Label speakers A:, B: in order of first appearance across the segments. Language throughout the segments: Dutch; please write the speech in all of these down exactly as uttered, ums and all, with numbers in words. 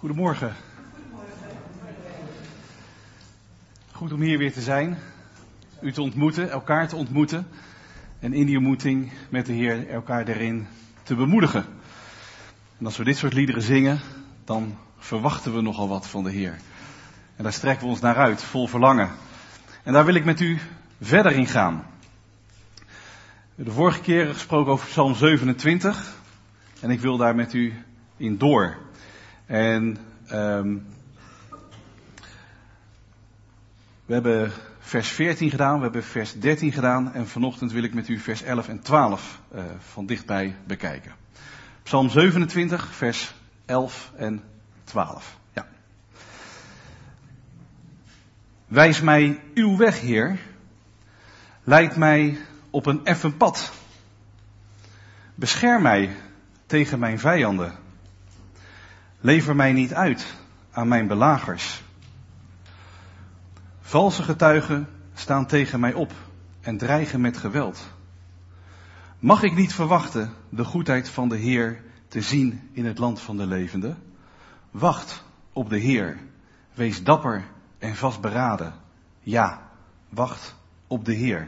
A: Goedemorgen. Goed om hier weer te zijn, u te ontmoeten, elkaar te ontmoeten en in die ontmoeting met de Heer elkaar daarin te bemoedigen. En als we dit soort liederen zingen, dan verwachten we nogal wat van de Heer. En daar strekken we ons naar uit, vol verlangen. En daar wil ik met u verder in gaan. We hebben de vorige keer gesproken over Psalm zevenentwintig en ik wil daar met u in door. En um, we hebben vers veertien gedaan, we hebben vers dertien gedaan en vanochtend wil ik met u vers elf en twaalf uh, van dichtbij bekijken. Psalm zevenentwintig, vers elf en twaalf. Ja. Wijs mij uw weg, Heer. Leid mij op een effen pad. Bescherm mij tegen mijn vijanden. Lever mij niet uit aan mijn belagers. Valse getuigen staan tegen mij op en dreigen met geweld. Mag ik niet verwachten de goedheid van de Heer te zien in het land van de levenden? Wacht op de Heer. Wees dapper en vastberaden. Ja, wacht op de Heer.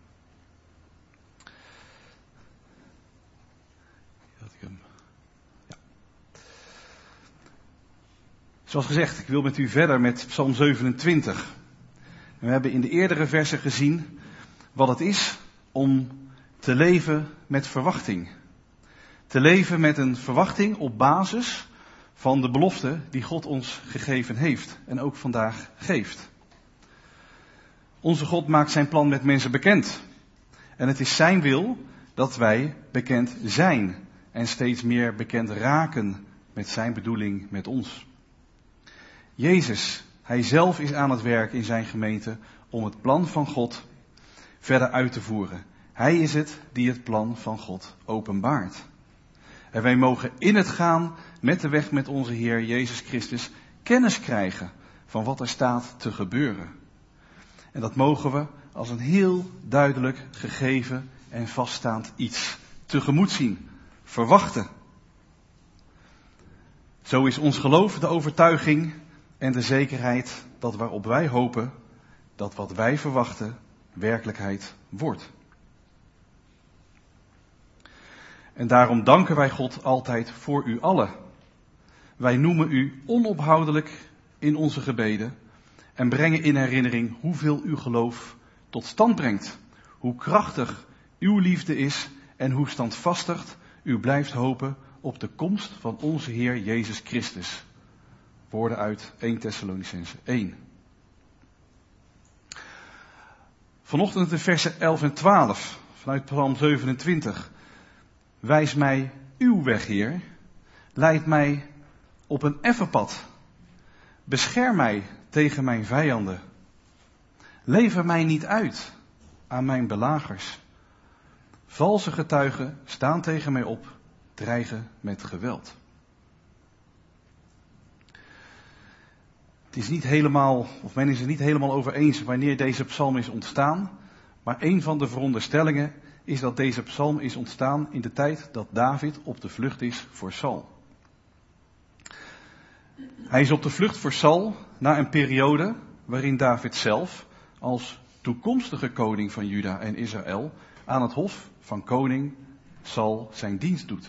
A: Zoals gezegd, ik wil met u verder met Psalm zevenentwintig. We hebben in de eerdere versen gezien wat het is om te leven met verwachting. Te leven met een verwachting op basis van de belofte die God ons gegeven heeft en ook vandaag geeft. Onze God maakt zijn plan met mensen bekend. En het is zijn wil dat wij bekend zijn en steeds meer bekend raken met zijn bedoeling met ons. Jezus, hij zelf is aan het werk in zijn gemeente om het plan van God verder uit te voeren. Hij is het die het plan van God openbaart. En wij mogen in het gaan met de weg met onze Heer Jezus Christus kennis krijgen van wat er staat te gebeuren. En dat mogen we als een heel duidelijk gegeven en vaststaand iets tegemoet zien, verwachten. Zo is ons geloof de overtuiging en de zekerheid dat waarop wij hopen, dat wat wij verwachten, werkelijkheid wordt. En daarom danken wij God altijd voor u allen. Wij noemen u onophoudelijk in onze gebeden en brengen in herinnering hoeveel uw geloof tot stand brengt. Hoe krachtig uw liefde is en hoe standvastig u blijft hopen op de komst van onze Heer Jezus Christus. Woorden uit eerste Thessalonicenzen één. Vanochtend de versen elf en twaalf vanuit Psalm zevenentwintig. Wijs mij uw weg, Heer. Leid mij op een effen pad. Bescherm mij tegen mijn vijanden. Lever mij niet uit aan mijn belagers. Valse getuigen staan tegen mij op, dreigen met geweld. Het is niet helemaal, of men is er niet helemaal over eens wanneer deze psalm is ontstaan. Maar een van de veronderstellingen is dat deze psalm is ontstaan in de tijd dat David op de vlucht is voor Saul. Hij is op de vlucht voor Saul na een periode waarin David zelf als toekomstige koning van Juda en Israël aan het hof van koning Saul zijn dienst doet.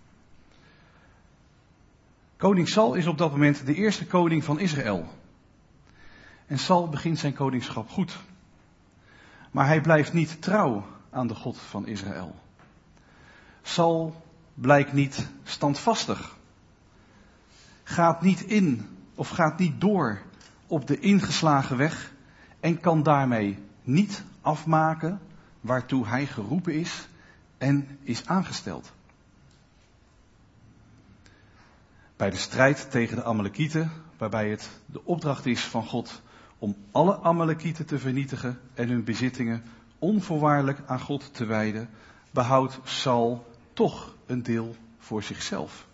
A: Koning Saul is op dat moment de eerste koning van Israël. En Saul begint zijn koningschap goed. Maar hij blijft niet trouw aan de God van Israël. Saul blijkt niet standvastig. Gaat niet in of gaat niet door op de ingeslagen weg en kan daarmee niet afmaken waartoe hij geroepen is en is aangesteld. Bij de strijd tegen de Amalekieten, waarbij het de opdracht is van God om alle Amalekieten te vernietigen en hun bezittingen onvoorwaardelijk aan God te wijden, behoudt Saul toch een deel voor zichzelf.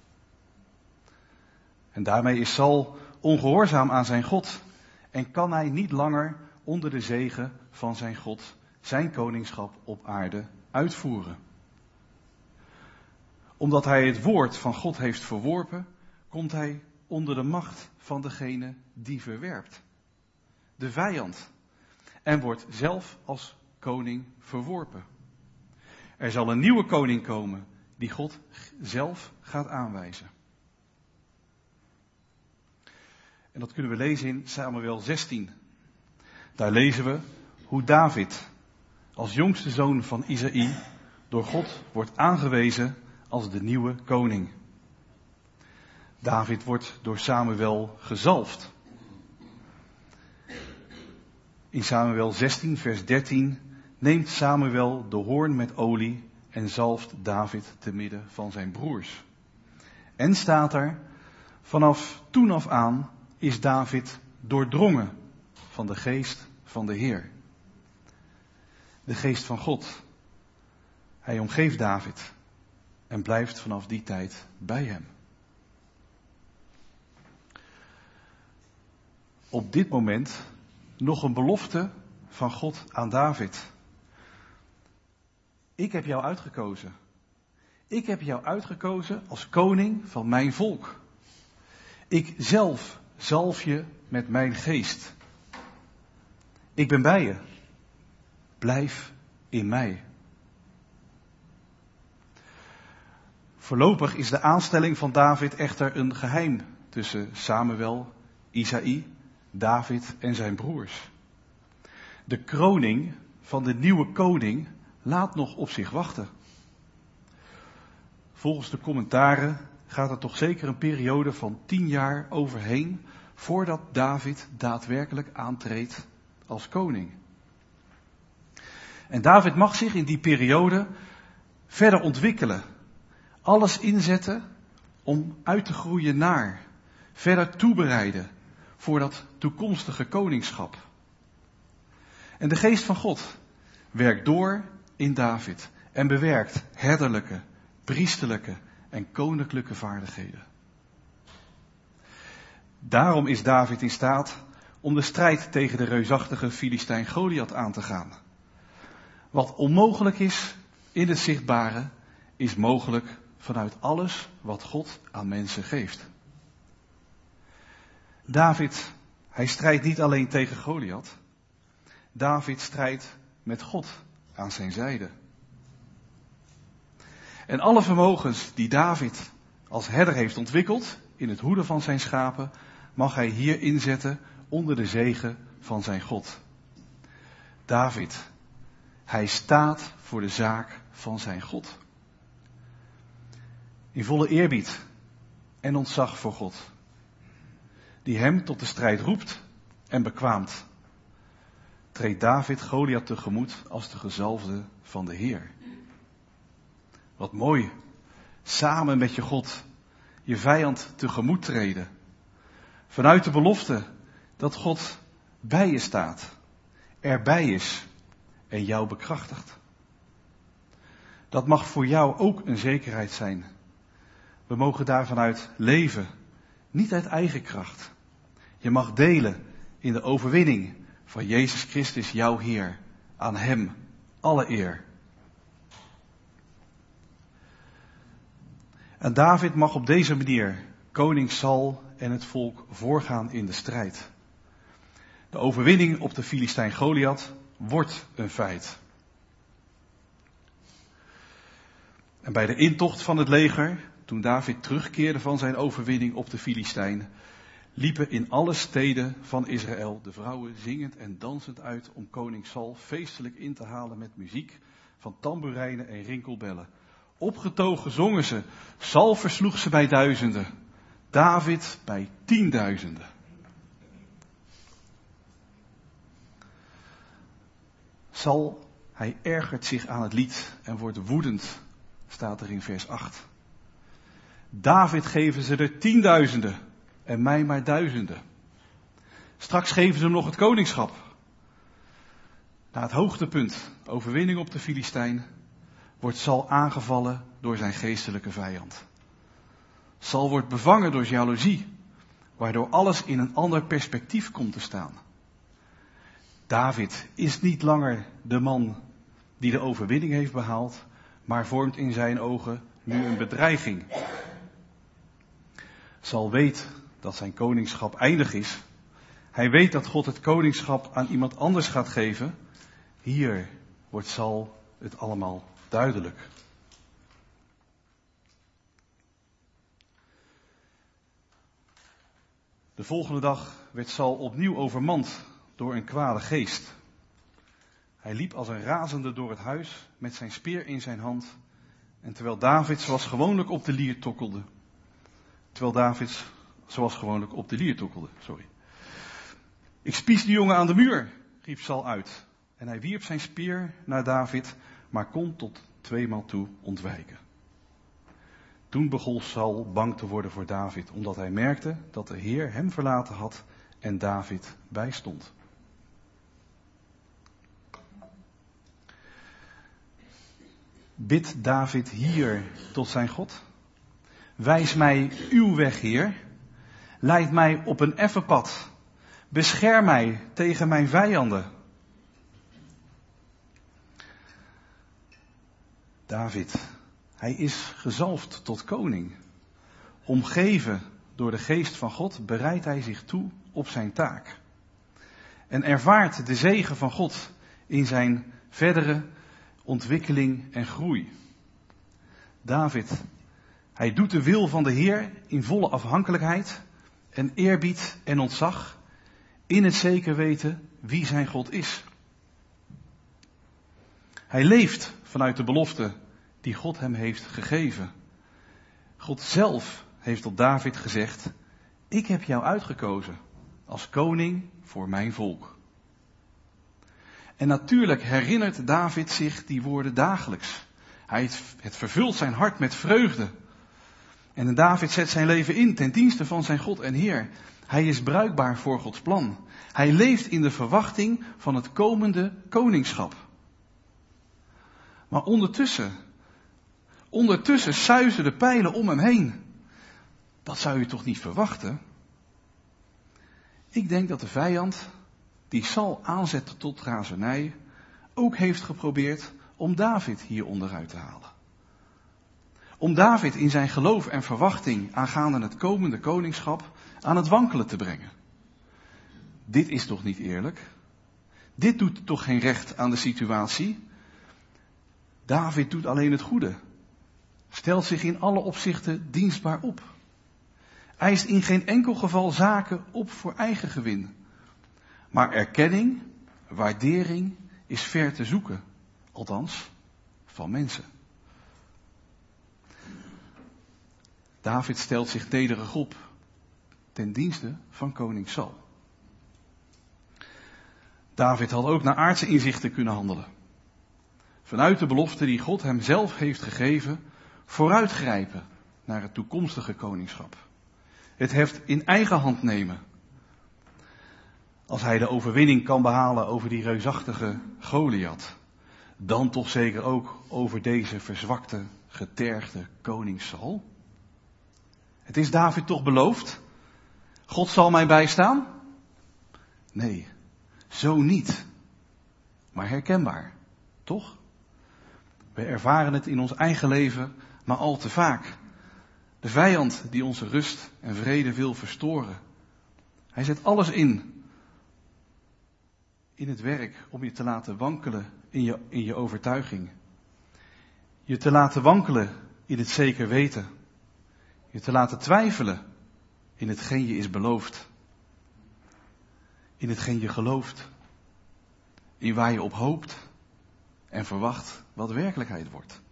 A: En daarmee is Saul ongehoorzaam aan zijn God en kan hij niet langer onder de zegen van zijn God zijn koningschap op aarde uitvoeren. Omdat hij het woord van God heeft verworpen, komt hij onder de macht van degene die verwerpt. De vijand. En wordt zelf als koning verworpen. Er zal een nieuwe koning komen die God zelf gaat aanwijzen. En dat kunnen we lezen in Samuel zestien. Daar lezen we hoe David als jongste zoon van Isaï door God wordt aangewezen als de nieuwe koning. David wordt door Samuel gezalfd. In Samuel zestien vers dertien neemt Samuel de hoorn met olie en zalft David te midden van zijn broers. En staat er, vanaf toen af aan is David doordrongen van de geest van de Heer. De geest van God. Hij omgeeft David en blijft vanaf die tijd bij hem. Op dit moment nog een belofte van God aan David. Ik heb jou uitgekozen. Ik heb jou uitgekozen als koning van mijn volk. Ik zelf zalf je met mijn geest. Ik ben bij je. Blijf in mij. Voorlopig is de aanstelling van David echter een geheim tussen Samuel, Isaï, David en zijn broers. De kroning van de nieuwe koning laat nog op zich wachten. Volgens de commentaren gaat er toch zeker een periode van tien jaar overheen voordat David daadwerkelijk aantreedt als koning. En David mag zich in die periode verder ontwikkelen. Alles inzetten om uit te groeien naar, verder toebereiden voor dat toekomstige koningschap. En de geest van God werkt door in David en bewerkt herderlijke, priesterlijke en koninklijke vaardigheden. Daarom is David in staat om de strijd tegen de reusachtige Filistijn Goliath aan te gaan. Wat onmogelijk is in het zichtbare, is mogelijk vanuit alles wat God aan mensen geeft. David, hij strijdt niet alleen tegen Goliath. David strijdt met God aan zijn zijde. En alle vermogens die David als herder heeft ontwikkeld in het hoeden van zijn schapen, mag hij hier inzetten onder de zegen van zijn God. David, hij staat voor de zaak van zijn God. In volle eerbied en ontzag voor God. Die hem tot de strijd roept en bekwaamt. Treedt David Goliath tegemoet als de gezalfde van de Heer. Wat mooi, samen met je God je vijand tegemoet treden. Vanuit de belofte dat God bij je staat, erbij is en jou bekrachtigt. Dat mag voor jou ook een zekerheid zijn. We mogen daarvanuit leven, niet uit eigen kracht. Je mag delen in de overwinning van Jezus Christus, jouw Heer. Aan Hem alle eer. En David mag op deze manier koning Saul en het volk voorgaan in de strijd. De overwinning op de Filistijn Goliath wordt een feit. En bij de intocht van het leger, toen David terugkeerde van zijn overwinning op de Filistijn, liepen in alle steden van Israël de vrouwen zingend en dansend uit om koning Saul feestelijk in te halen met muziek van tamboerijnen en rinkelbellen. Opgetogen zongen ze, Saul versloeg ze bij duizenden, David bij tienduizenden. Saul, hij ergert zich aan het lied en wordt woedend, staat er in vers acht. David geven ze er tienduizenden en mij maar duizenden. Straks geven ze hem nog het koningschap. Na het hoogtepunt, overwinning op de Filistijn, wordt Saul aangevallen door zijn geestelijke vijand. Saul wordt bevangen door jaloezie, waardoor alles in een ander perspectief komt te staan. David is niet langer de man die de overwinning heeft behaald, maar vormt in zijn ogen nu een bedreiging. Saul weet dat zijn koningschap eindig is. Hij weet dat God het koningschap aan iemand anders gaat geven. Hier wordt Saul het allemaal duidelijk. De volgende dag werd Saul opnieuw overmand door een kwade geest. Hij liep als een razende door het huis met zijn speer in zijn hand. En terwijl David zoals gewoonlijk op de lier tokkelde. Terwijl David zoals gewoonlijk op de lier tokkelde, sorry. Ik spies de jongen aan de muur, riep Saul uit. En hij wierp zijn speer naar David, maar kon tot tweemaal toe ontwijken. Toen begon Saul bang te worden voor David, omdat hij merkte dat de Heer hem verlaten had en David bijstond. Bidt David hier tot zijn God? Wijs mij uw weg, Heer. Leid mij op een effen pad. Bescherm mij tegen mijn vijanden. David, hij is gezalfd tot koning. Omgeven door de geest van God bereidt hij zich toe op zijn taak. En ervaart de zegen van God in zijn verdere ontwikkeling en groei. David, hij doet de wil van de Heer in volle afhankelijkheid en eerbied en ontzag, in het zeker weten wie zijn God is. Hij leeft vanuit de belofte die God hem heeft gegeven. God zelf heeft tot David gezegd: ik heb jou uitgekozen als koning voor mijn volk. En natuurlijk herinnert David zich die woorden dagelijks. Hij, het vervult zijn hart met vreugde. En David zet zijn leven in ten dienste van zijn God en Heer. Hij is bruikbaar voor Gods plan. Hij leeft in de verwachting van het komende koningschap. Maar ondertussen, ondertussen suizen de pijlen om hem heen. Dat zou je toch niet verwachten? Ik denk dat de vijand, die Saul aanzette tot razernij, ook heeft geprobeerd om David hier onderuit te halen. Om David in zijn geloof en verwachting aangaande het komende koningschap aan het wankelen te brengen. Dit is toch niet eerlijk? Dit doet toch geen recht aan de situatie? David doet alleen het goede. Stelt zich in alle opzichten dienstbaar op. Eist in geen enkel geval zaken op voor eigen gewin. Maar erkenning, waardering is ver te zoeken. Althans, van mensen. David stelt zich nederig op ten dienste van koning Saul. David had ook naar aardse inzichten kunnen handelen. Vanuit de belofte die God hem zelf heeft gegeven, vooruitgrijpen naar het toekomstige koningschap. Het heft in eigen hand nemen. Als hij de overwinning kan behalen over die reusachtige Goliath, dan toch zeker ook over deze verzwakte, getergde koning Saul. Het is David toch beloofd? God zal mij bijstaan? Nee, zo niet. Maar herkenbaar, toch? We ervaren het in ons eigen leven maar al te vaak. De vijand die onze rust en vrede wil verstoren. Hij zet alles in. In het werk om je te laten wankelen in je, in je overtuiging. Je te laten wankelen in het zeker weten. Je te laten twijfelen in hetgeen je is beloofd. In hetgeen je gelooft. In waar je op hoopt en verwacht wat werkelijkheid wordt.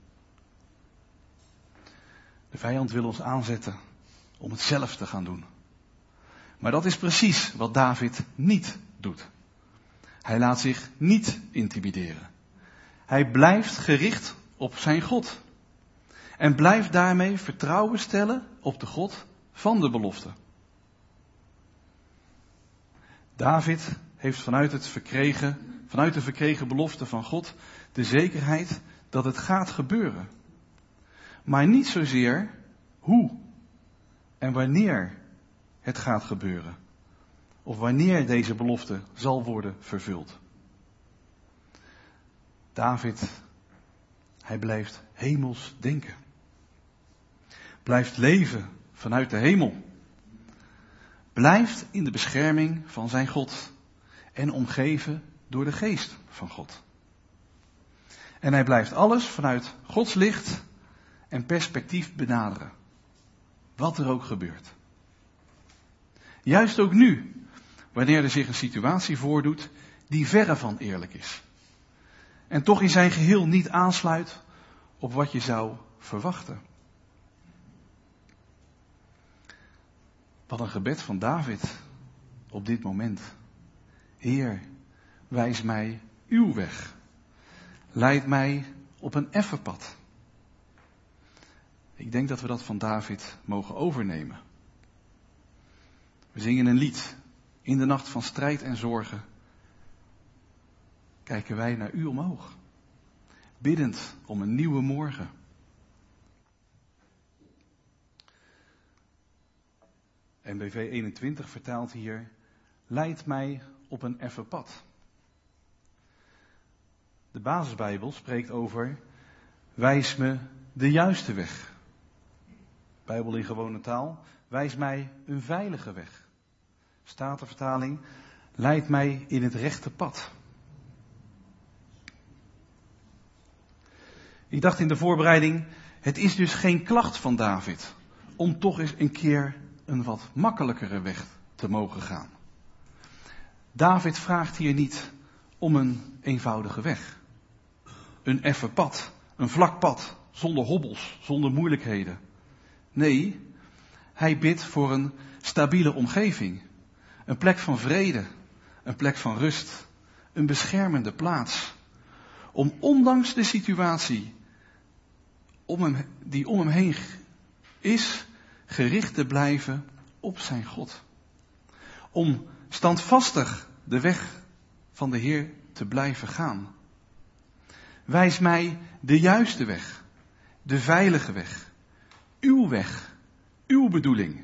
A: De vijand wil ons aanzetten om het zelf te gaan doen. Maar dat is precies wat David niet doet. Hij laat zich niet intimideren. Hij blijft gericht op zijn God. En blijft daarmee vertrouwen stellen op de God van de belofte. David heeft vanuit, het verkregen, vanuit de verkregen belofte van God de zekerheid dat het gaat gebeuren. Maar niet zozeer hoe en wanneer het gaat gebeuren. Of wanneer deze belofte zal worden vervuld. David, hij blijft hemels denken. Blijft leven vanuit de hemel. blijft in de bescherming van zijn God en omgeven door de geest van God. En hij blijft alles vanuit Gods licht en perspectief benaderen. Wat er ook gebeurt. Juist ook nu, wanneer er zich een situatie voordoet die verre van eerlijk is. En toch in zijn geheel niet aansluit op wat je zou verwachten. Wat een gebed van David op dit moment. Heer, wijs mij uw weg. Leid mij op een effen pad. Ik denk dat we dat van David mogen overnemen. We zingen een lied. In de nacht van strijd en zorgen kijken wij naar u omhoog. Biddend om een nieuwe morgen. N B V eenentwintig vertaalt hier, leid mij op een effen pad. De basisbijbel spreekt over, wijs me de juiste weg. Bijbel in gewone taal, wijs mij een veilige weg. Statenvertaling, leid mij in het rechte pad. Ik dacht in de voorbereiding, het is dus geen klacht van David om toch eens een keer een wat makkelijkere weg te mogen gaan. David vraagt hier niet om een eenvoudige weg. Een effen pad, een vlak pad, zonder hobbels, zonder moeilijkheden. Nee, hij bidt voor een stabiele omgeving. Een plek van vrede, een plek van rust, een beschermende plaats. Om ondanks de situatie om hem, die om hem heen is, gericht te blijven op zijn God. Om standvastig de weg van de Heer te blijven gaan. Wijs mij de juiste weg, de veilige weg, uw weg, uw bedoeling.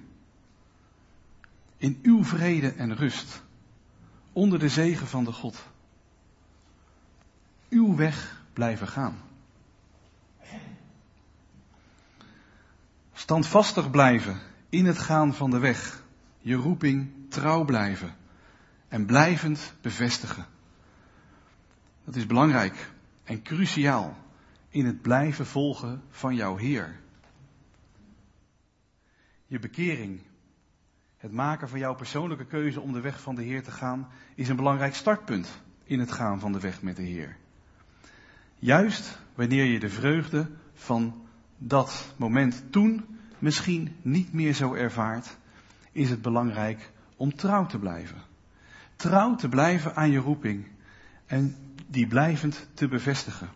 A: In uw vrede en rust, onder de zegen van de God. Uw weg blijven gaan. Standvastig blijven in het gaan van de weg. Je roeping trouw blijven. En blijvend bevestigen. Dat is belangrijk en cruciaal in het blijven volgen van jouw Heer. Je bekering, het maken van jouw persoonlijke keuze om de weg van de Heer te gaan, is een belangrijk startpunt in het gaan van de weg met de Heer. Juist wanneer je de vreugde van dat moment toen misschien niet meer zo ervaart, is het belangrijk om trouw te blijven. Trouw te blijven aan je roeping en die blijvend te bevestigen.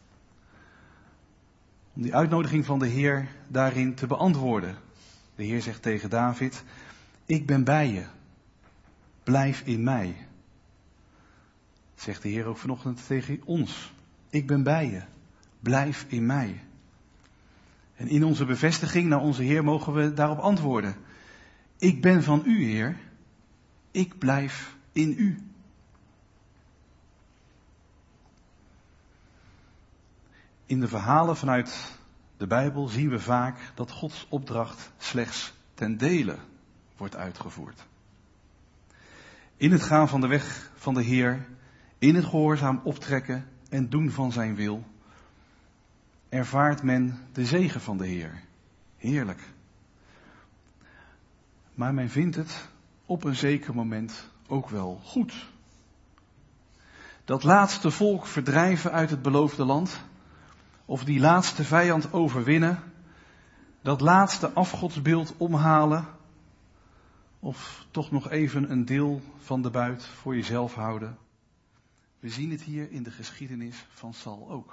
A: Om die uitnodiging van de Heer daarin te beantwoorden. De Heer zegt tegen David, ik ben bij je, blijf in mij. Zegt de Heer ook vanochtend tegen ons, ik ben bij je, blijf in mij. En in onze bevestiging naar onze Heer mogen we daarop antwoorden. Ik ben van u, Heer, ik blijf in u. In de verhalen vanuit de Bijbel zien we vaak dat Gods opdracht slechts ten dele wordt uitgevoerd. In het gaan van de weg van de Heer, in het gehoorzaam optrekken en doen van zijn wil, ervaart men de zegen van de Heer. Heerlijk. Maar men vindt het op een zeker moment ook wel goed. Dat laatste volk verdrijven uit het beloofde land, of die laatste vijand overwinnen, dat laatste afgodsbeeld omhalen, of toch nog even een deel van de buit voor jezelf houden. We zien het hier in de geschiedenis van Saul ook.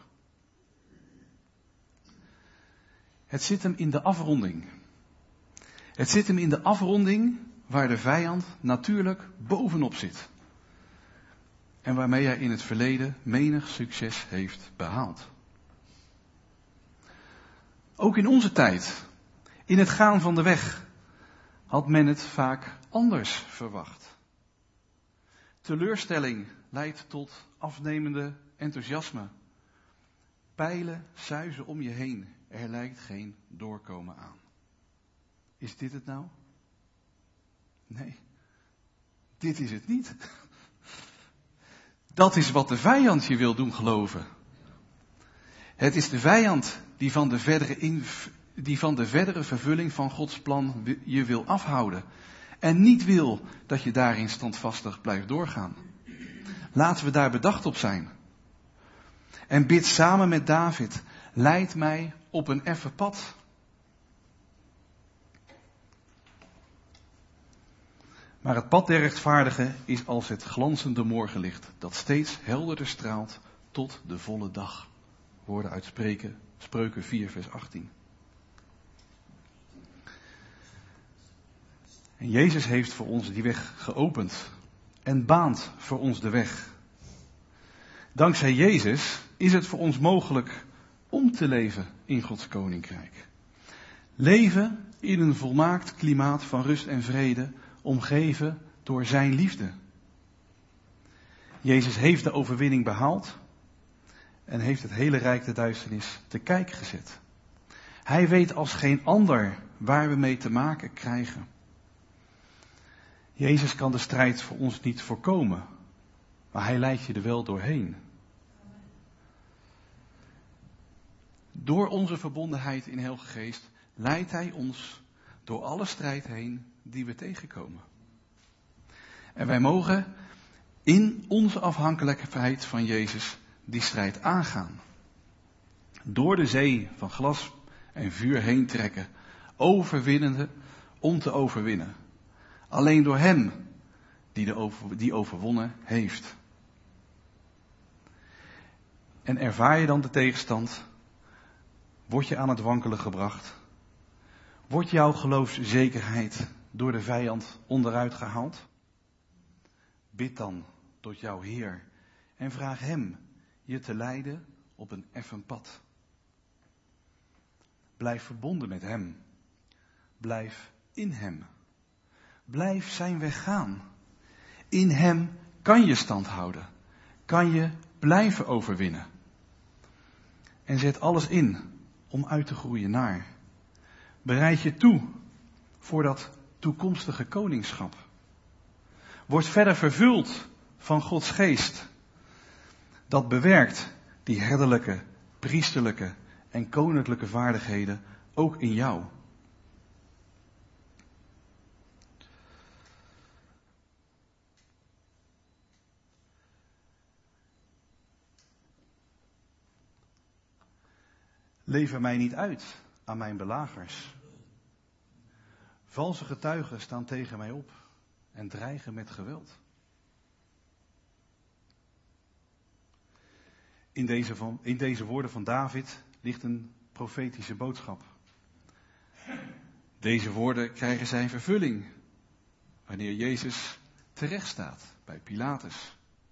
A: Het zit hem in de afronding. Het zit hem in de afronding waar de vijand natuurlijk bovenop zit. En waarmee hij in het verleden menig succes heeft behaald. Ook in onze tijd, in het gaan van de weg, had men het vaak anders verwacht. Teleurstelling leidt tot afnemende enthousiasme. Pijlen suizen om je heen, er lijkt geen doorkomen aan. Is dit het nou? Nee, dit is het niet. Dat is wat de vijand je wil doen geloven. Het is de vijand die van de verdere, in, die van de verdere vervulling van Gods plan je wil afhouden. En niet wil dat je daarin standvastig blijft doorgaan. Laten we daar bedacht op zijn. En bid samen met David, leid mij op een effen pad. Maar het pad der rechtvaardigen is als het glanzende morgenlicht, dat steeds helderder straalt tot de volle dag. Woorden uit Spreuken, Spreuken vier vers achttien. En Jezus heeft voor ons die weg geopend en baant voor ons de weg. Dankzij Jezus is het voor ons mogelijk om te leven in Gods koninkrijk. Leven in een volmaakt klimaat van rust en vrede, omgeven door zijn liefde. Jezus heeft de overwinning behaald en heeft het hele rijk der duisternis te kijk gezet. Hij weet als geen ander waar we mee te maken krijgen. Jezus kan de strijd voor ons niet voorkomen, maar hij leidt je er wel doorheen. Door onze verbondenheid in Heilige Geest leidt hij ons door alle strijd heen die we tegenkomen. En wij mogen in onze afhankelijkheid van Jezus die strijd aangaan. Door de zee van glas en vuur heen trekken, overwinnende om te overwinnen. Alleen door hem die, de over, die overwonnen heeft. En ervaar je dan de tegenstand? Word je aan het wankelen gebracht? Wordt jouw geloofszekerheid door de vijand onderuit gehaald? Bid dan tot jouw Heer en vraag hem je te leiden op een effen pad. Blijf verbonden met hem. Blijf in hem. Blijf zijn weg gaan. In hem kan je stand houden. Kan je blijven overwinnen. En zet alles in om uit te groeien naar. Bereid je toe voor dat toekomstige koningschap. Word verder vervuld van Gods geest. Dat bewerkt die herderlijke, priesterlijke en koninklijke vaardigheden ook in jou. Lever mij niet uit aan mijn belagers. Valse getuigen staan tegen mij op en dreigen met geweld. In deze, van, in deze woorden van David ligt een profetische boodschap. Deze woorden krijgen zijn vervulling wanneer Jezus terecht staat bij Pilatus.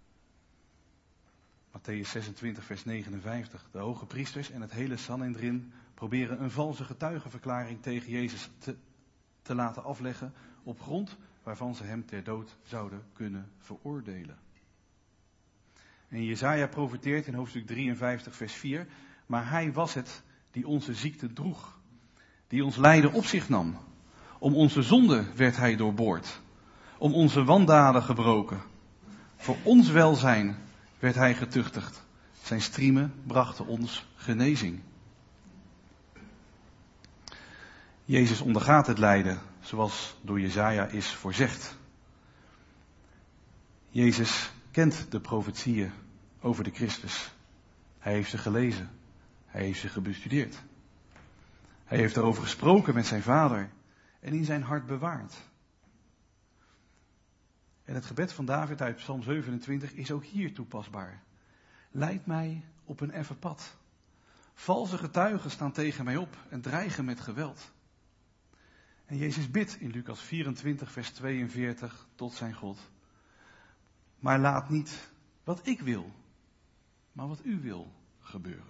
A: Matthäus zesentwintig vers negenenvijftig. De hoge priesters en het hele Sanhedrin proberen een valse getuigenverklaring tegen Jezus te, te laten afleggen op grond waarvan ze hem ter dood zouden kunnen veroordelen. En Jesaja profeteert in hoofdstuk drieënvijftig vers vier. Maar hij was het die onze ziekte droeg. Die ons lijden op zich nam. Om onze zonde werd hij doorboord. Om onze wandaden gebroken. Voor ons welzijn werd hij getuchtigd. Zijn striemen brachten ons genezing. Jezus ondergaat het lijden zoals door Jesaja is voorzegd. Jezus kent de profetieën over de Christus. Hij heeft ze gelezen. Hij heeft ze bestudeerd. Hij heeft erover gesproken met zijn vader en in zijn hart bewaard. En het gebed van David uit Psalm zevenentwintig is ook hier toepasbaar. Leid mij op een effen pad. Valse getuigen staan tegen mij op en dreigen met geweld. En Jezus bidt in Lucas vierentwintig vers tweeënveertig tot zijn God. Maar laat niet wat ik wil, maar wat u wil gebeuren.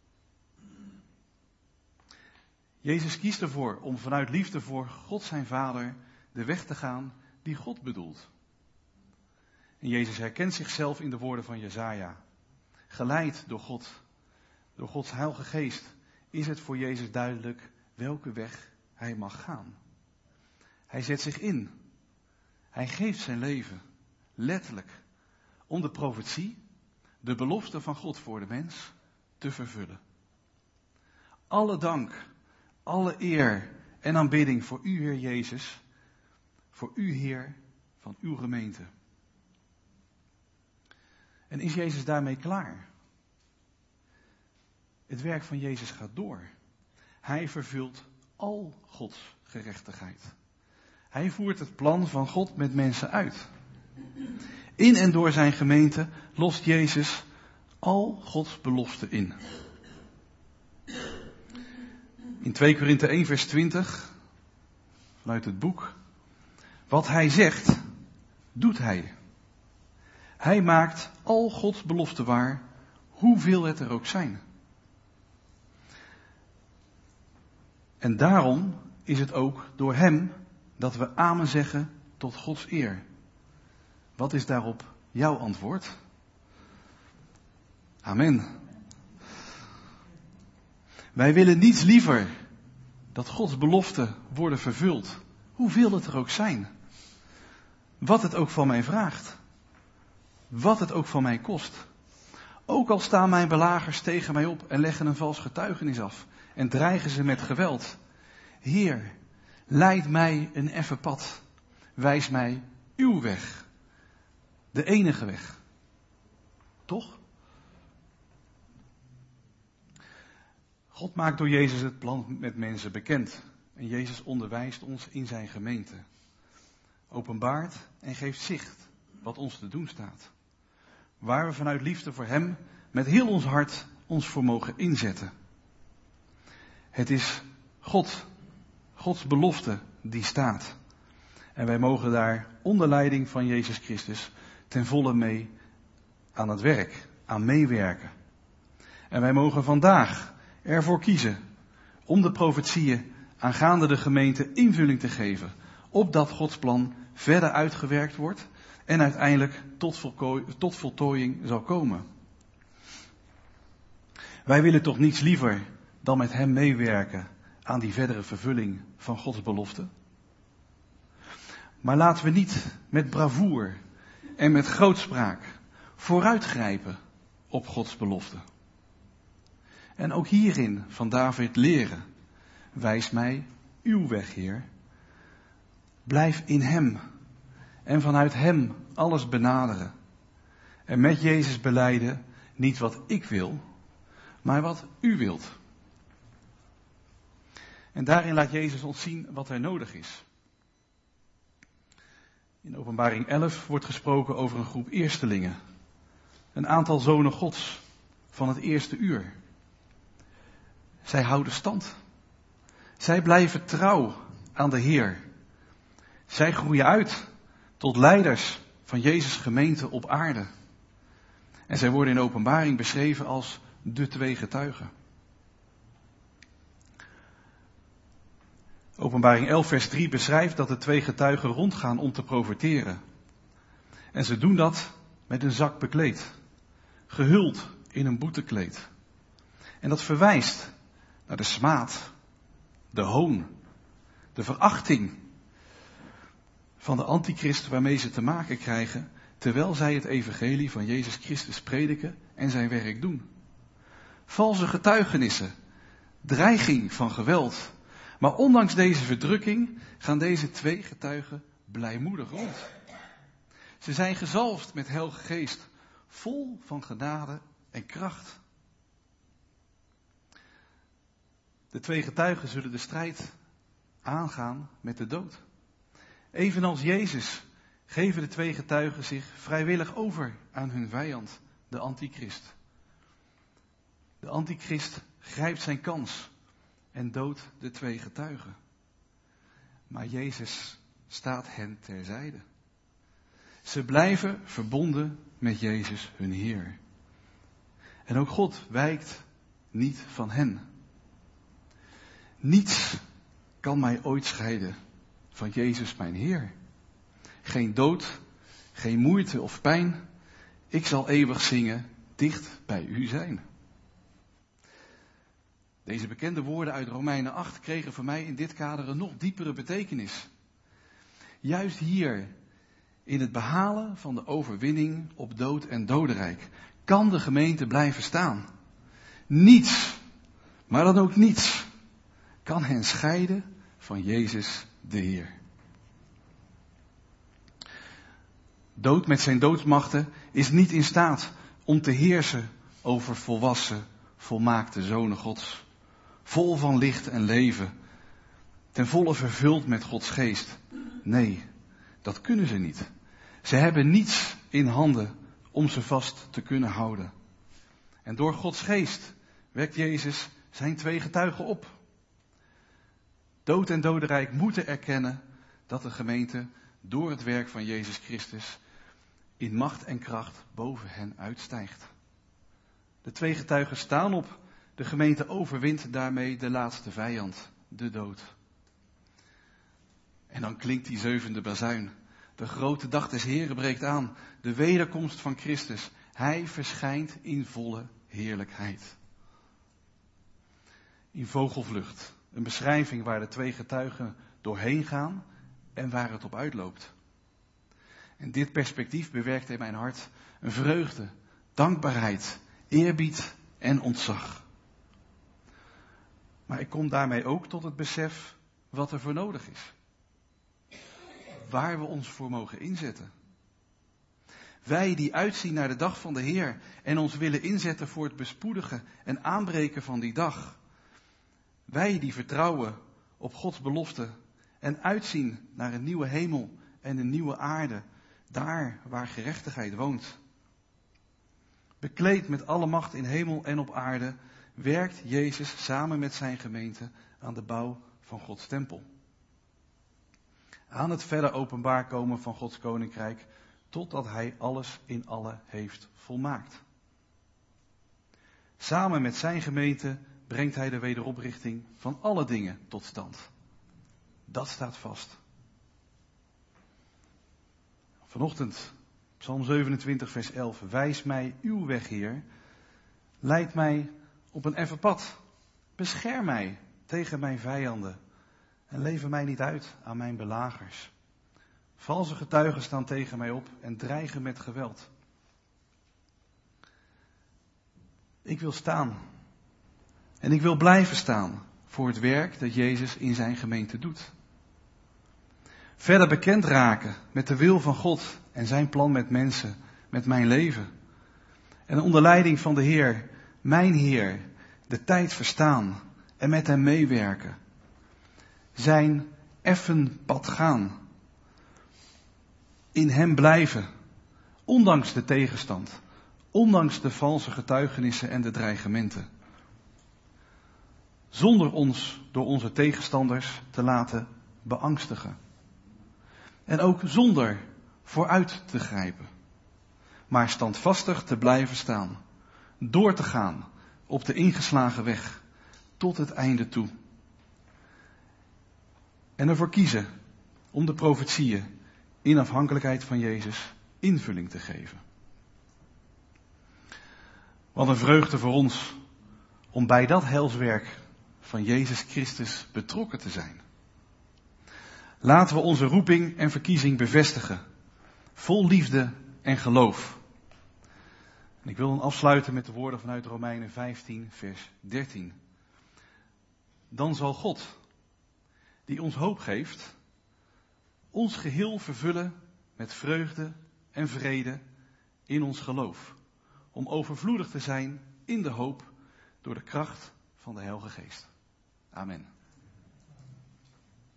A: Jezus kiest ervoor om vanuit liefde voor God zijn Vader de weg te gaan die God bedoelt. En Jezus herkent zichzelf in de woorden van Jesaja. Geleid door God, door Gods Heilige Geest, is het voor Jezus duidelijk welke weg hij mag gaan. Hij zet zich in Hij geeft zijn leven, letterlijk, om de profetie, de belofte van God voor de mens, te vervullen. Alle dank, alle eer en aanbidding voor u, Heer Jezus, voor u, Heer, van uw gemeente. En is Jezus daarmee klaar? Het werk van Jezus gaat door. Hij vervult al Gods gerechtigheid. Hij voert het plan van God met mensen uit. In en door zijn gemeente lost Jezus al Gods beloften in. In twee Korinthe één vers twintig, vanuit het boek. Wat hij zegt, doet hij. Hij maakt al Gods beloften waar, hoeveel het er ook zijn. En daarom is het ook door hem dat we amen zeggen tot Gods eer. Wat is daarop jouw antwoord? Amen. Wij willen niets liever dat Gods beloften worden vervuld, hoeveel het er ook zijn. Wat het ook van mij vraagt. Wat het ook van mij kost. Ook al staan mijn belagers tegen mij op en leggen een vals getuigenis af en dreigen ze met geweld. Heer, leid mij een effen pad. Wijs mij uw weg. De enige weg. Toch? God maakt door Jezus het plan met mensen bekend. En Jezus onderwijst ons in zijn gemeente. Openbaart en geeft zicht wat ons te doen staat. Waar we vanuit liefde voor hem met heel ons hart ons voor mogen inzetten. Het is God, Gods belofte die staat. En wij mogen daar onder leiding van Jezus Christus ten volle mee aan het werk, aan meewerken. En wij mogen vandaag ervoor kiezen om de profetieën aangaande de gemeente invulling te geven, opdat Gods plan verder uitgewerkt wordt en uiteindelijk tot, volko- tot voltooiing zal komen. Wij willen toch niets liever dan met hem meewerken aan die verdere vervulling van Gods belofte. Maar laten we niet met bravoer en met grootspraak vooruitgrijpen op Gods belofte. En ook hierin van David leren. Wijs mij uw weg, Heer. Blijf in hem. En vanuit hem alles benaderen. En met Jezus belijden, niet wat ik wil, maar wat u wilt. En daarin laat Jezus ons zien wat er nodig is. In Openbaring elf wordt gesproken over een groep eerstelingen. Een aantal zonen Gods van het eerste uur. Zij houden stand. Zij blijven trouw aan de Heer. Zij groeien uit tot leiders van Jezus' gemeente op aarde. En zij worden in de Openbaring beschreven als de twee getuigen. Openbaring elf vers drie beschrijft dat de twee getuigen rondgaan om te profeteren. En ze doen dat met een zak bekleed. Gehuld in een boetekleed. En dat verwijst naar de smaad, de hoon, de verachting van de antichrist waarmee ze te maken krijgen, terwijl zij het evangelie van Jezus Christus prediken en zijn werk doen. Valse getuigenissen, dreiging van geweld. Maar ondanks deze verdrukking gaan deze twee getuigen blijmoedig rond. Ze zijn gezalfd met Heilige Geest, vol van genade en kracht. De twee getuigen zullen de strijd aangaan met de dood. Evenals Jezus geven de twee getuigen zich vrijwillig over aan hun vijand, de antichrist. De antichrist grijpt zijn kans en doodt de twee getuigen. Maar Jezus staat hen terzijde. Ze blijven verbonden met Jezus hun Heer. En ook God wijkt niet van hen. Niets kan mij ooit scheiden van Jezus mijn Heer. Geen dood, geen moeite of pijn. Ik zal eeuwig zingen, dicht bij u zijn. Deze bekende woorden uit Romeinen acht kregen voor mij in dit kader een nog diepere betekenis. Juist hier, in het behalen van de overwinning op dood en dodenrijk, kan de gemeente blijven staan. Niets, maar dan ook niets, kan hen scheiden van Jezus de Heer. Dood met zijn doodsmachten is niet in staat om te heersen over volwassen, volmaakte zonen Gods. Vol van licht en leven, ten volle vervuld met Gods geest. Nee, dat kunnen ze niet. Ze hebben niets in handen om ze vast te kunnen houden. En door Gods geest wekt Jezus zijn twee getuigen op. Dood en dodenrijk moeten erkennen dat de gemeente door het werk van Jezus Christus in macht en kracht boven hen uitstijgt. De twee getuigen staan op. De gemeente overwint daarmee de laatste vijand, de dood. En dan klinkt die zevende bazuin. De grote dag des Heren breekt aan. De wederkomst van Christus. Hij verschijnt in volle heerlijkheid. In vogelvlucht. Een beschrijving waar de twee getuigen doorheen gaan en waar het op uitloopt. En dit perspectief bewerkt in mijn hart een vreugde, dankbaarheid, eerbied en ontzag. Maar ik kom daarmee ook tot het besef wat er voor nodig is. Waar we ons voor mogen inzetten. Wij die uitzien naar de dag van de Heer en ons willen inzetten voor het bespoedigen en aanbreken van die dag. Wij die vertrouwen op Gods belofte en uitzien naar een nieuwe hemel en een nieuwe aarde, daar waar gerechtigheid woont. Bekleed met alle macht in hemel en op aarde, werkt Jezus samen met zijn gemeente aan de bouw van Gods tempel. Aan het verder openbaar komen van Gods koninkrijk, totdat hij alles in alle heeft volmaakt. Samen met zijn gemeente brengt hij de wederoprichting van alle dingen tot stand. Dat staat vast. Vanochtend, Psalm zevenentwintig, vers elf. Wijs mij uw weg, Heer. Leid mij op een effen pad. Bescherm mij tegen mijn vijanden. En lever mij niet uit aan mijn belagers. Valse getuigen staan tegen mij op en dreigen met geweld. Ik wil staan. En ik wil blijven staan voor het werk dat Jezus in zijn gemeente doet. Verder bekend raken met de wil van God en zijn plan met mensen, met mijn leven. En onder leiding van de Heer, mijn Heer, de tijd verstaan en met hem meewerken. Zijn effen pad gaan. In hem blijven, ondanks de tegenstand, ondanks de valse getuigenissen en de dreigementen. Zonder ons door onze tegenstanders te laten beangstigen. En ook zonder vooruit te grijpen. Maar standvastig te blijven staan. Door te gaan op de ingeslagen weg tot het einde toe. En ervoor kiezen om de profetieën in afhankelijkheid van Jezus invulling te geven. Wat een vreugde voor ons om bij dat heilswerk van Jezus Christus betrokken te zijn. Laten we onze roeping en verkiezing bevestigen, vol liefde en geloof. En ik wil dan afsluiten met de woorden vanuit Romeinen vijftien, vers dertien. Dan zal God, die ons hoop geeft, ons geheel vervullen met vreugde en vrede in ons geloof. Om overvloedig te zijn in de hoop door de kracht van de Heilige Geest. Amen.